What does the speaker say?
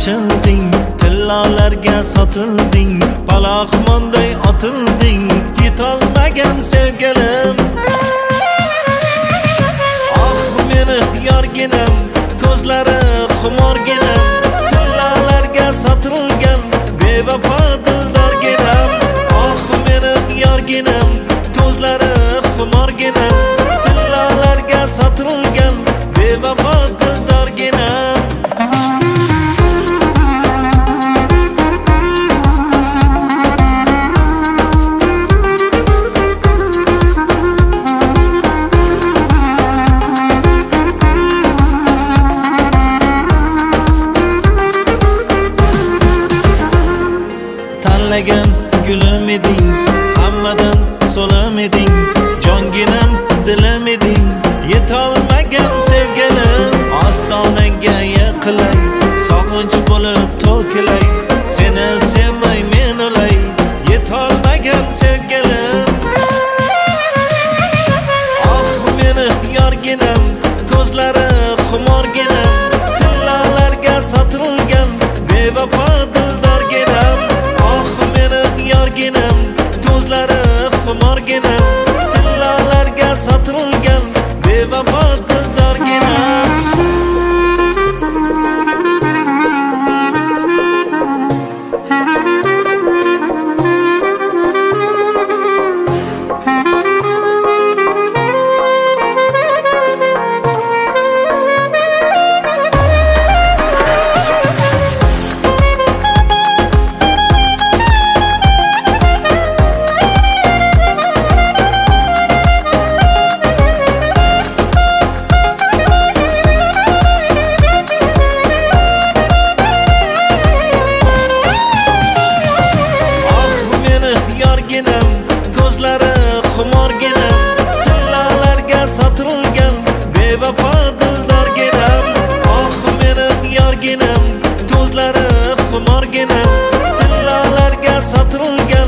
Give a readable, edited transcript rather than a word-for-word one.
ochilding, tillolarga sotilding, palaxmonday otilding, yetolmagan sevgilim. Ah meni yorginam, ko'zlari xumorginam, tillolarga sotilgan bevafo dildorginam. Ah meni yorginam, ko'zlari xumorginam, tillolarga sotilgan bevafo dildorginam. Tanlagan gulim eding, hammadan so'lim eding, jonginam dilim eding, yetolmagan sevgilim. Ostonaga yiqilay, sog'inch bo'lib to'kilay, seni sevmay men o'lay, yetolmagan sevgilim. Ah meni yorginam, ko'zlari xumorginam, tillolarga sotilgan bevafo dildorginam. Yorginam, ko'zlari xumorginam, tillolarga sotilgan bevafo dildorginam. Ko'zlari xumorginam, tillolarga sotilgan bevafo dildorginam. Oh meni yorginam, ko'zlari xumorginam, tillolarga sotilgan